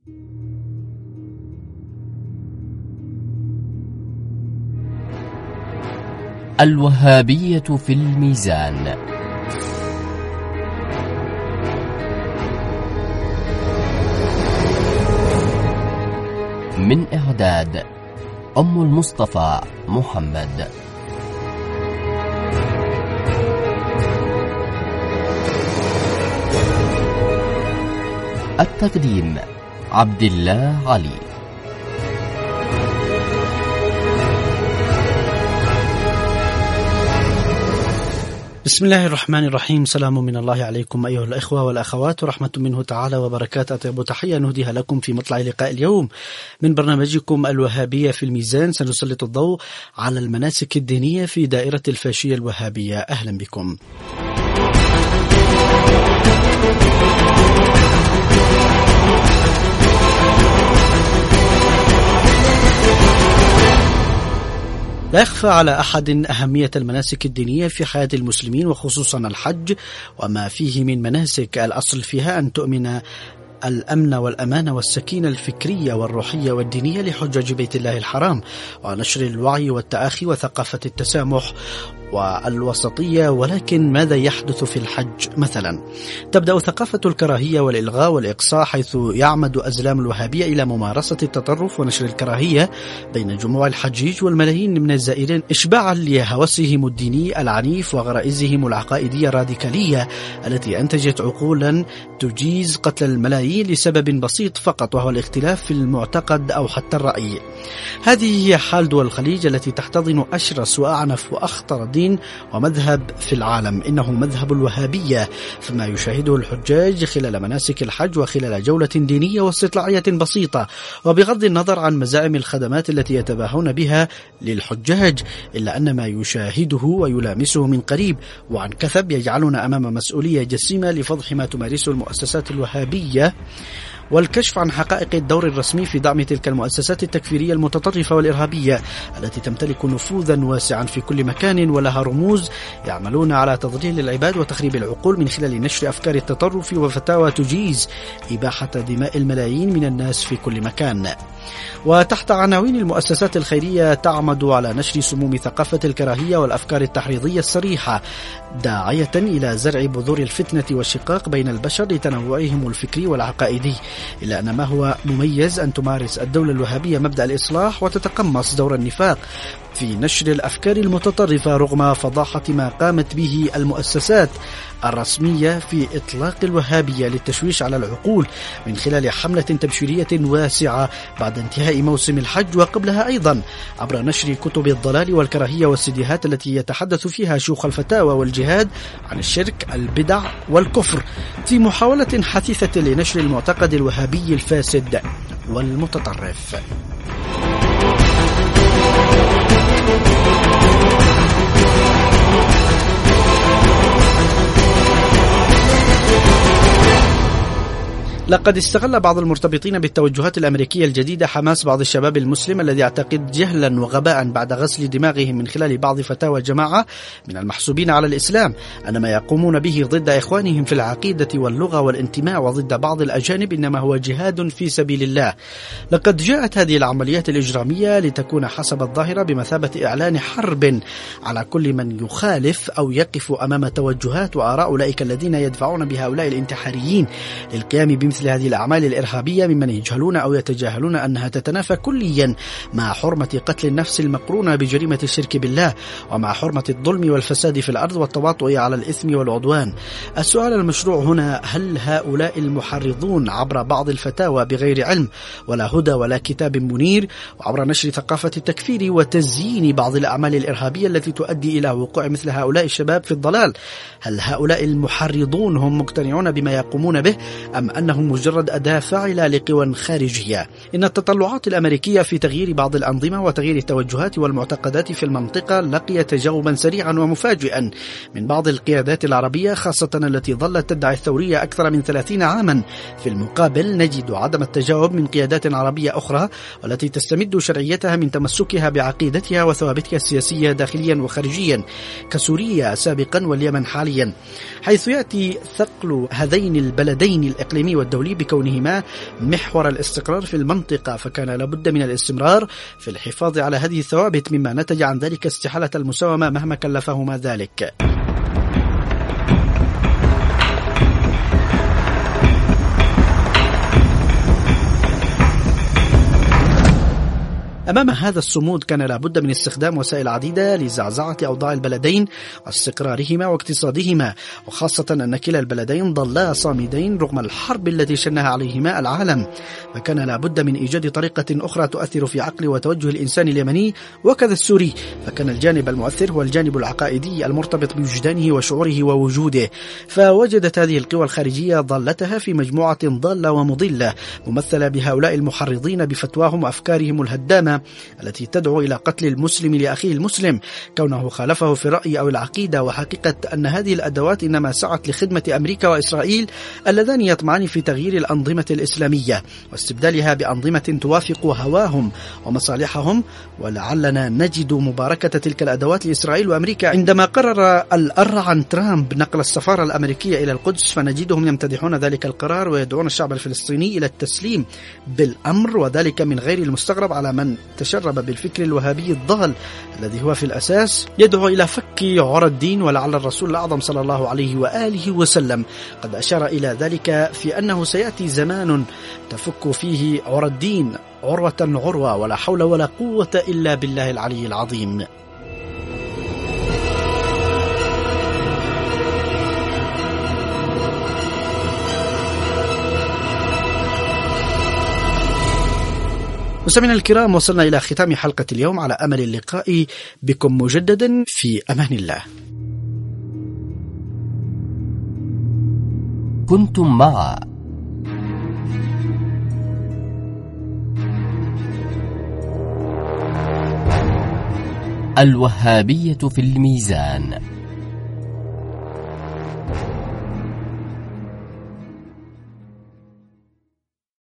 الوهابية في الميزان. من إعداد أم المصطفى محمد. التقديم عبد الله علي. بسم الله الرحمن الرحيم. سلام من الله عليكم أيها الأخوة والأخوات ورحمة منه تعالى وبركاته. أطيب تحية نهديها لكم في مطلع لقاء اليوم من برنامجكم الوهابية في الميزان. سنسلط الضوء على المناسك الدينية في دائرة الفاشية الوهابية. أهلا بكم. لا يخفى على أحد أهمية المناسك الدينية في حياة المسلمين وخصوصا الحج وما فيه من مناسك. الأصل فيها أن تؤمن الأمن والأمان والسكينة الفكرية والروحية والدينية لحجاج بيت الله الحرام، ونشر الوعي والتآخي وثقافة التسامح والوسطية. ولكن ماذا يحدث في الحج مثلا؟ تبدأ ثقافة الكراهية والإلغاء والإقصاء، حيث يعمد أزلام الوهابية إلى ممارسة التطرف ونشر الكراهية بين جموع الحجيج والملايين من الزائرين، إشباعا لهوسهم الديني العنيف وغرائزهم العقائدية الراديكالية التي أنتجت عقولا تجيز قتل الملايين لسبب بسيط فقط، وهو الاختلاف في المعتقد أو حتى الرأي. هذه هي حال دول الخليج التي تحتضن أشرس وأعنف وأخطر دين ومذهب في العالم، إنه مذهب الوهابية. فما يشاهده الحجاج خلال مناسك الحج وخلال جولة دينية واستطلاعية بسيطة، وبغض النظر عن مزاعم الخدمات التي يتباهون بها للحجاج، إلا أن ما يشاهده ويلامسه من قريب وعن كثب يجعلنا أمام مسؤولية جسيمة لفضح ما تمارسه المؤسسات الوهابية والكشف عن حقائق الدور الرسمي في دعم تلك المؤسسات التكفيرية المتطرفة والإرهابية التي تمتلك نفوذا واسعا في كل مكان، ولها رموز يعملون على تضليل العباد وتخريب العقول من خلال نشر أفكار التطرف وفتاوى تجيز إباحة دماء الملايين من الناس في كل مكان. وتحت عناوين المؤسسات الخيرية تعمد على نشر سموم ثقافة الكراهية والأفكار التحريضية الصريحة، داعية إلى زرع بذور الفتنة والشقاق بين البشر لتنوعهم الفكري والعقائدي. إلا أن ما هو مميز أن تمارس الدولة الوهابية مبدأ الإصلاح وتتقمص دور النفاق في نشر الأفكار المتطرفة رغم فضاحة ما قامت به المؤسسات الرسمية في إطلاق الوهابية للتشويش على العقول من خلال حملة تبشيرية واسعة بعد انتهاء موسم الحج وقبلها أيضا، عبر نشر كتب الضلال والكراهية والسيديهات التي يتحدث فيها شيوخ الفتاوى والجهاد عن الشرك البدع والكفر، في محاولة حثيثة لنشر المعتقد الوهابي الفاسد والمتطرف. لقد استغل بعض المرتبطين بالتوجهات الأمريكية الجديدة حماس بعض الشباب المسلم الذي يعتقد جهلا وغباء بعد غسل دماغهم من خلال بعض فتاوى جماعة من المحسوبين على الإسلام أن ما يقومون به ضد إخوانهم في العقيدة واللغة والانتماء وضد بعض الأجانب إنما هو جهاد في سبيل الله. لقد جاءت هذه العمليات الإجرامية لتكون حسب الظاهرة بمثابة إعلان حرب على كل من يخالف أو يقف أمام توجهات وآراء أولئك الذين يدفعون بهؤلاء الانتحاريين للقيام بمثل هذه الأعمال الإرهابية، ممن يجهلون أو يتجاهلون أنها تتنافى كليا مع حرمة قتل النفس المقرونة بجريمة الشرك بالله، ومع حرمة الظلم والفساد في الأرض والتواطؤ على الإثم والعدوان. السؤال المشروع هنا: هل هؤلاء المحرضون عبر بعض الفتاوى بغير علم ولا هدى ولا كتاب منير، وعبر نشر ثقافة التكفير وتزيين بعض الأعمال الإرهابية التي تؤدي إلى وقوع مثل هؤلاء الشباب في الضلال، هل هؤلاء المحرضون هم مقتنعون بما يقومون به أم أنهم مجرد أداة فاعلة لقوى خارجية؟ إن التطلعات الأمريكية في تغيير بعض الأنظمة وتغيير التوجهات والمعتقدات في المنطقة لقيت تجاوبا سريعا ومفاجئا من بعض القيادات العربية، خاصة التي ظلت تدعي الثورية أكثر من 30 عاما. في المقابل نجد عدم التجاوب من قيادات عربية أخرى والتي تستمد شرعيتها من تمسكها بعقيدتها وثوابتها السياسية داخليا وخارجيا، كسوريا سابقا واليمن حاليا، حيث يأتي ثقل هذين البلدين الإقليمي والدولي الدولي بكونهما محور الاستقرار في المنطقة، فكان لابد من الاستمرار في الحفاظ على هذه الثوابت، مما نتج عن ذلك استحالة المساومة مهما كلفهما ذلك. أمام هذا الصمود كان لابد من استخدام وسائل عديدة لزعزعة أوضاع البلدين واستقرارهما واقتصادهما، وخاصة أن كلا البلدين ظلا صامدين رغم الحرب التي شنها عليهما العالم، فكان لابد من إيجاد طريقة أخرى تؤثر في عقل وتوجه الإنسان اليمني وكذا السوري، فكان الجانب المؤثر هو الجانب العقائدي المرتبط بوجدانه وشعوره ووجوده، فوجدت هذه القوى الخارجية ضالتها في مجموعة ضالة ومضلة ممثلة بهؤلاء المحرضين بفتواهم وأفكارهم الهدامة التي تدعو إلى قتل المسلم لأخيه المسلم كونه خالفه في الرأي أو العقيدة، وحقيقة أن هذه الأدوات إنما سعت لخدمة أمريكا وإسرائيل اللذان يطمعان في تغيير الأنظمة الإسلامية واستبدالها بأنظمة توافق هواهم ومصالحهم، ولعلنا نجد مباركة تلك الأدوات لإسرائيل وأمريكا عندما قرر الأرعن ترامب نقل السفارة الأمريكية إلى القدس، فنجدهم يمتدحون ذلك القرار ويدعون الشعب الفلسطيني إلى التسليم بالأمر، وذلك من غير المستغرب على من تشرب بالفكر الوهابي الضال الذي هو في الأساس يدعو إلى فك عرى الدين، ولعل الرسول الأعظم صلى الله عليه وآله وسلم قد أشار إلى ذلك في أنه سيأتي زمان تفك فيه عرى الدين عروة عروة، ولا حول ولا قوة إلا بالله العلي العظيم. مستمعينا الكرام، وصلنا إلى ختام حلقة اليوم على أمل اللقاء بكم مجددا في أمان الله. كنتم مع الوهابية في الميزان